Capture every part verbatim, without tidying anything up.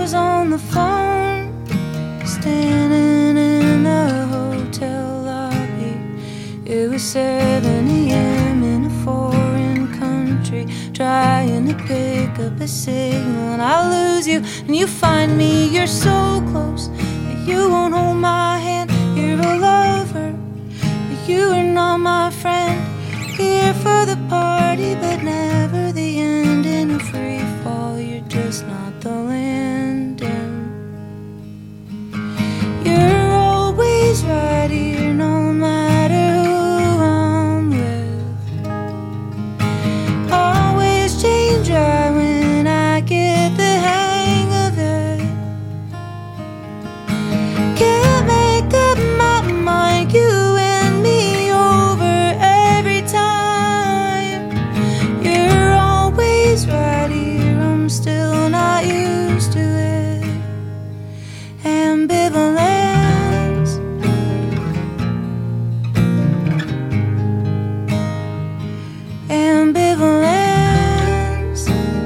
was on the phone, standing in the hotel lobby. It was seven a.m. in a foreign country, trying to pick up a signal, and I lose you and you find me. You're so close that you won't hold my hand. You're a lover, but you are not my friend. Here for the party, but never the end. In a free fall, you're just not the landing. You're always right here, no matter who I'm with. Always change right when I get the hang of it. Can't make up my mind, you and me over every time. You're always right here, I'm still not used to it. Ambivalence, ambivalence.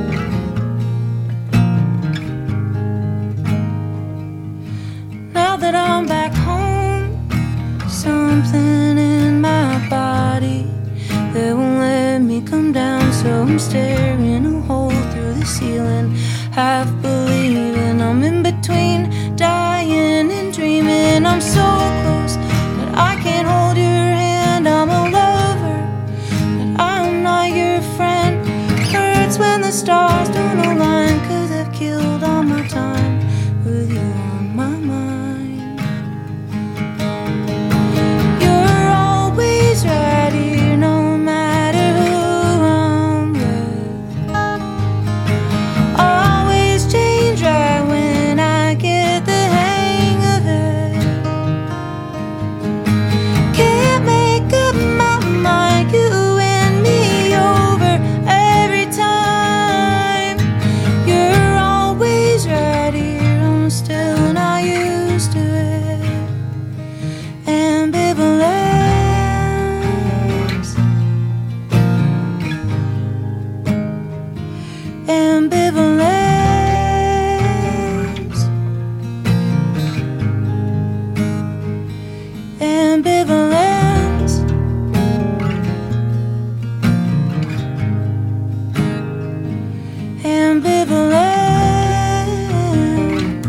Now that I'm back home, something in my body that won't let me come down. So I'm staring a hole through the ceiling, half believing I'm in between dying and dreaming. I'm so close, but I can't hold your hand. I'm a lover, but I'm not your friend. Hurts when the stars don't align, 'cause I've killed all my time with you on my mind. You're always right here, no matter who I'm with. Always change right when I get the hang of it. Can't make up my mind, you and me over every time. You're always right here, I'm still not used to it. Ambivalence, ambivalence, ambivalence, ambivalence.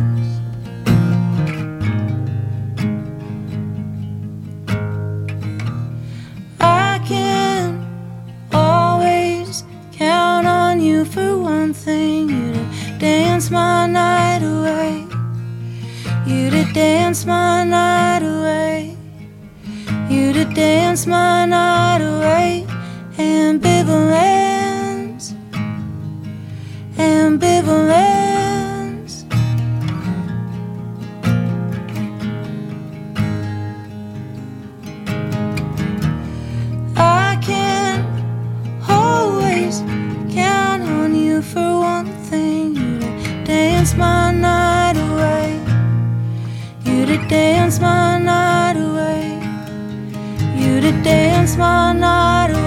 I can always count on you for one thing. You to dance my night away. You to dance my night away. You to dance my night away. Ambivalence, ambivalence. I can always count on you for one thing. You to dance my night away. You to dance my night away. You to dance my night away.